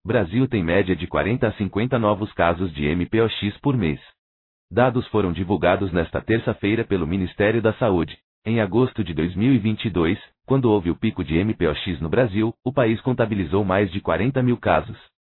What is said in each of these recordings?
Brasil tem média de 40 a 50 novos casos de MPOX por mês. Dados foram divulgados nesta terça-feira pelo Ministério da Saúde. Em agosto de 2022, quando houve o pico de MPOX no Brasil, o país contabilizou mais de 40 mil casos.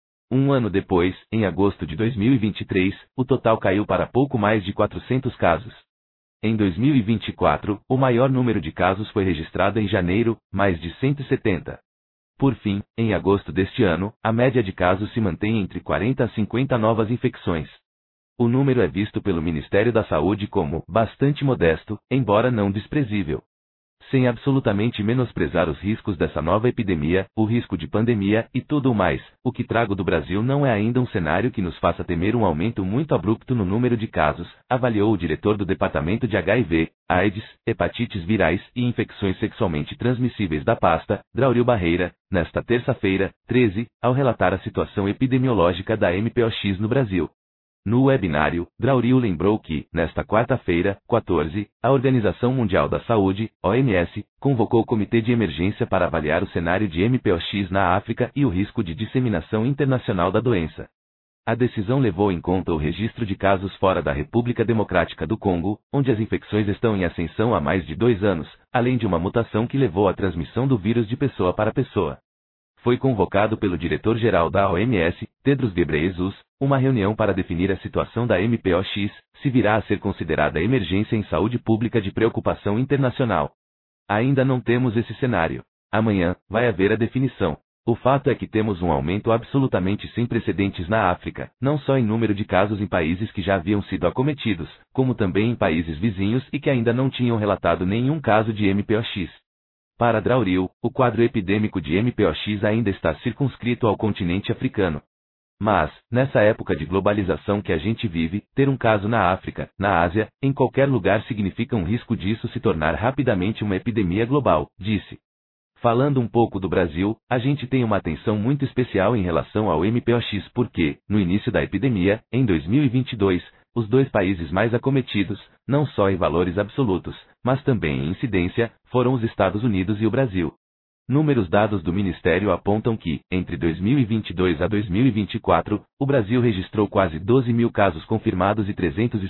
Um ano depois, em agosto de 2023, o total caiu para pouco mais de 400 casos. Em 2024, o maior número de casos foi registrado em janeiro, mais de 170. Por fim, em agosto deste ano, a média de casos se mantém entre 40 a 50 novas infecções. O número é visto pelo Ministério da Saúde como bastante modesto, embora não desprezível. Sem absolutamente menosprezar os riscos dessa nova epidemia, o risco de pandemia e tudo o mais, o que trago do Brasil não é ainda um cenário que nos faça temer um aumento muito abrupto no número de casos, avaliou o diretor do Departamento de HIV, AIDS, hepatites virais e infecções sexualmente transmissíveis da pasta, Draulio Barreira, nesta terça-feira, 13, ao relatar a situação epidemiológica da MPOX no Brasil. No webinário, Draulio lembrou que, nesta quarta-feira, 14, a Organização Mundial da Saúde, OMS, convocou o Comitê de Emergência para avaliar o cenário de MPOX na África e o risco de disseminação internacional da doença. A decisão levou em conta o registro de casos fora da República Democrática do Congo, onde as infecções estão em ascensão há mais de 2 anos, além de uma mutação que levou à transmissão do vírus de pessoa para pessoa. Foi convocado pelo diretor-geral da OMS, Tedros Ghebreyesus, uma reunião para definir a situação da MPOX, se virá a ser considerada emergência em saúde pública de preocupação internacional. Ainda não temos esse cenário. Amanhã, vai haver a definição. O fato é que temos um aumento absolutamente sem precedentes na África, não só em número de casos em países que já haviam sido acometidos, como também em países vizinhos e que ainda não tinham relatado nenhum caso de MPOX. Para Draulio, o quadro epidêmico de MPOX ainda está circunscrito ao continente africano. Mas, nessa época de globalização que a gente vive, ter um caso na África, na Ásia, em qualquer lugar significa um risco disso se tornar rapidamente uma epidemia global, disse. Falando um pouco do Brasil, a gente tem uma atenção muito especial em relação ao MPOX porque, no início da epidemia, em 2022, os 2 países mais acometidos, não só em valores absolutos, mas também em incidência, foram os Estados Unidos e o Brasil. Números dados do Ministério apontam que, entre 2022 a 2024, o Brasil registrou quase 12 mil casos confirmados e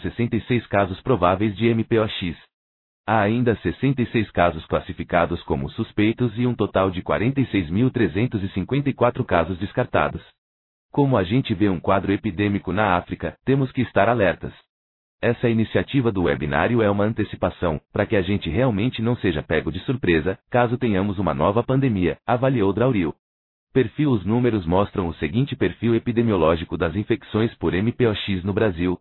366 casos prováveis de MPOX. Há ainda 66 casos classificados como suspeitos e um total de 46.354 casos descartados. Como a gente vê um quadro epidêmico na África, temos que estar alertas. Essa iniciativa do webinário é uma antecipação, para que a gente realmente não seja pego de surpresa, caso tenhamos uma nova pandemia, avaliou Draulio. Os números mostram o seguinte perfil epidemiológico das infecções por MPOX no Brasil: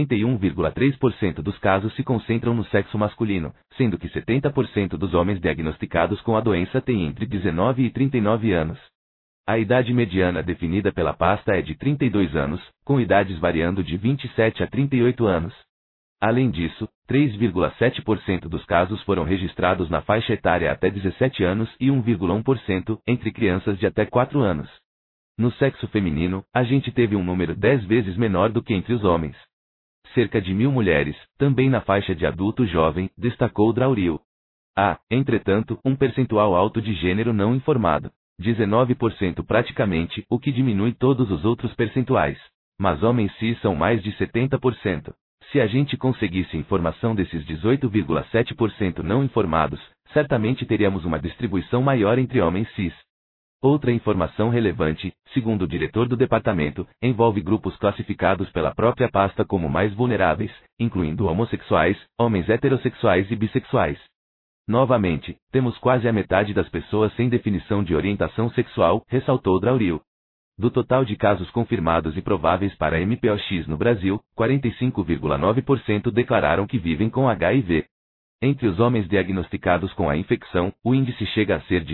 91,3% dos casos se concentram no sexo masculino, sendo que 70% dos homens diagnosticados com a doença têm entre 19 e 39 anos. A idade mediana definida pela pasta é de 32 anos, com idades variando de 27 a 38 anos. Além disso, 3,7% dos casos foram registrados na faixa etária até 17 anos e 1,1% entre crianças de até 4 anos. No sexo feminino, a gente teve um número 10 vezes menor do que entre os homens. Cerca de 1.000 mulheres, também na faixa de adulto jovem, destacou Draulio. Há, entretanto, um percentual alto de gênero não informado. 19% praticamente, o que diminui todos os outros percentuais. Mas homens cis são mais de 70%. Se a gente conseguisse informação desses 18,7% não informados, certamente teríamos uma distribuição maior entre homens cis. Outra informação relevante, segundo o diretor do departamento, envolve grupos classificados pela própria pasta como mais vulneráveis, incluindo homossexuais, homens heterossexuais e bissexuais. Novamente, temos quase a metade das pessoas sem definição de orientação sexual, ressaltou Draulio. Do total de casos confirmados e prováveis para MPOX no Brasil, 45,9% declararam que vivem com HIV. Entre os homens diagnosticados com a infecção, o índice chega a ser de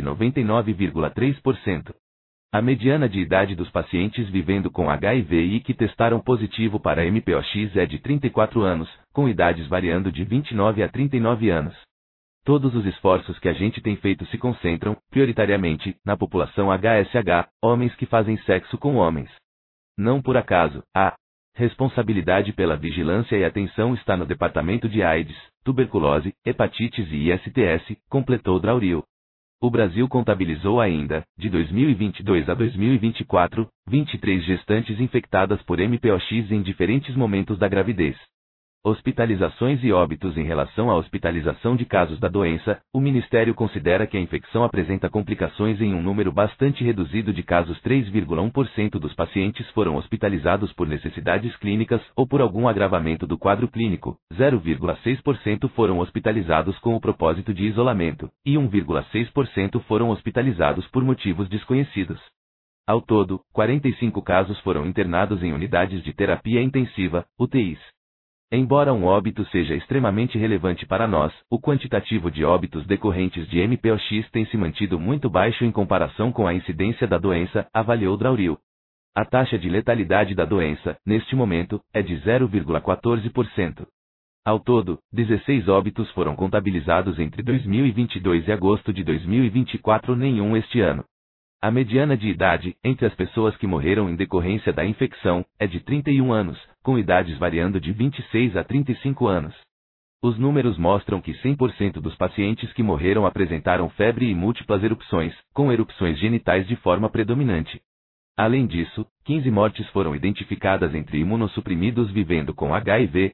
99,3%. A mediana de idade dos pacientes vivendo com HIV e que testaram positivo para MPOX é de 34 anos, com idades variando de 29 a 39 anos. Todos os esforços que a gente tem feito se concentram, prioritariamente, na população HSH, homens que fazem sexo com homens. Não por acaso, a responsabilidade pela vigilância e atenção está no Departamento de AIDS, Tuberculose, Hepatites e ISTS, completou Draulio. O Brasil contabilizou ainda, de 2022 a 2024, 23 gestantes infectadas por MPOX em diferentes momentos da gravidez. Hospitalizações e óbitos. Em relação à hospitalização de casos da doença, o Ministério considera que a infecção apresenta complicações em um número bastante reduzido de casos. 3,1% dos pacientes foram hospitalizados por necessidades clínicas ou por algum agravamento do quadro clínico, 0,6% foram hospitalizados com o propósito de isolamento, e 1,6% foram hospitalizados por motivos desconhecidos. Ao todo, 45 casos foram internados em unidades de terapia intensiva, UTIs. Embora um óbito seja extremamente relevante para nós, o quantitativo de óbitos decorrentes de MPOX tem se mantido muito baixo em comparação com a incidência da doença, avaliou Drauril. A taxa de letalidade da doença, neste momento, é de 0,14%. Ao todo, 16 óbitos foram contabilizados entre 2022 e agosto de 2024, nenhum este ano. A mediana de idade, entre as pessoas que morreram em decorrência da infecção, é de 31 anos, com idades variando de 26 a 35 anos. Os números mostram que 100% dos pacientes que morreram apresentaram febre e múltiplas erupções, com erupções genitais de forma predominante. Além disso, 15 mortes foram identificadas entre imunossuprimidos vivendo com HIV,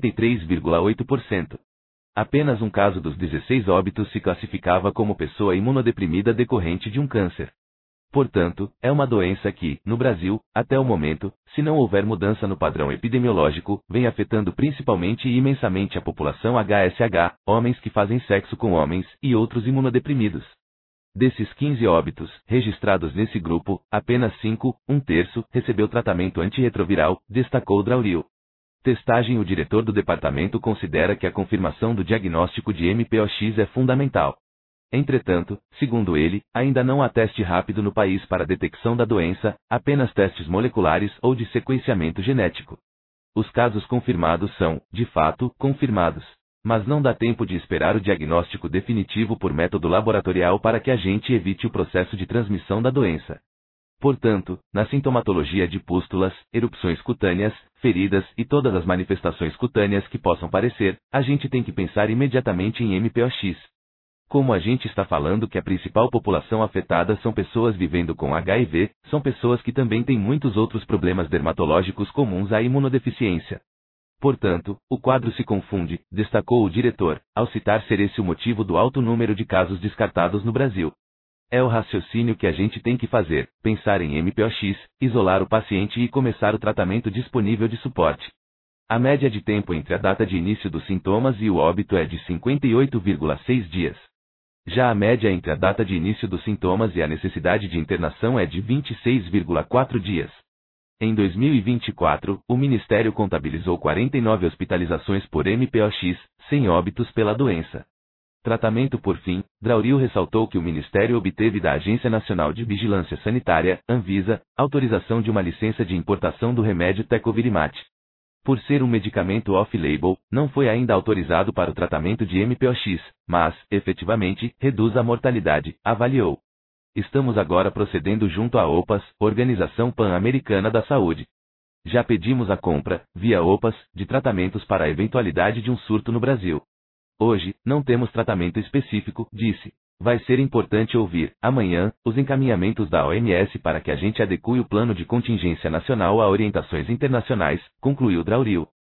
93,8%. Apenas um caso dos 16 óbitos se classificava como pessoa imunodeprimida decorrente de um câncer. Portanto, é uma doença que, no Brasil, até o momento, se não houver mudança no padrão epidemiológico, vem afetando principalmente e imensamente a população HSH, homens que fazem sexo com homens, e outros imunodeprimidos. Desses 15 óbitos, registrados nesse grupo, apenas 5, um terço, recebeu tratamento antirretroviral, destacou Drauril. Testagem. O diretor do departamento considera que a confirmação do diagnóstico de MPOX é fundamental. Entretanto, segundo ele, ainda não há teste rápido no país para a detecção da doença, apenas testes moleculares ou de sequenciamento genético. Os casos confirmados são, de fato, confirmados. Mas não dá tempo de esperar o diagnóstico definitivo por método laboratorial para que a gente evite o processo de transmissão da doença. Portanto, na sintomatologia de pústulas, erupções cutâneas, feridas e todas as manifestações cutâneas que possam parecer, a gente tem que pensar imediatamente em MPOX. Como a gente está falando que a principal população afetada são pessoas vivendo com HIV, são pessoas que também têm muitos outros problemas dermatológicos comuns à imunodeficiência. Portanto, o quadro se confunde, destacou o diretor, ao citar ser esse o motivo do alto número de casos descartados no Brasil. É o raciocínio que a gente tem que fazer, pensar em MPOX, isolar o paciente e começar o tratamento disponível de suporte. A média de tempo entre a data de início dos sintomas e o óbito é de 58,6 dias. Já a média entre a data de início dos sintomas e a necessidade de internação é de 26,4 dias. Em 2024, o Ministério contabilizou 49 hospitalizações por MPOX, sem óbitos pela doença. Tratamento. Por fim, Drauril ressaltou que o Ministério obteve da Agência Nacional de Vigilância Sanitária, Anvisa, autorização de uma licença de importação do remédio Tecovirimat. Por ser um medicamento off-label, não foi ainda autorizado para o tratamento de MPOX, mas, efetivamente, reduz a mortalidade, avaliou. Estamos agora procedendo junto à OPAS, Organização Pan-Americana da Saúde. Já pedimos a compra, via OPAS, de tratamentos para a eventualidade de um surto no Brasil. Hoje, não temos tratamento específico, disse. Vai ser importante ouvir, amanhã, os encaminhamentos da OMS para que a gente adeque o plano de contingência nacional a orientações internacionais, concluiu Drauril.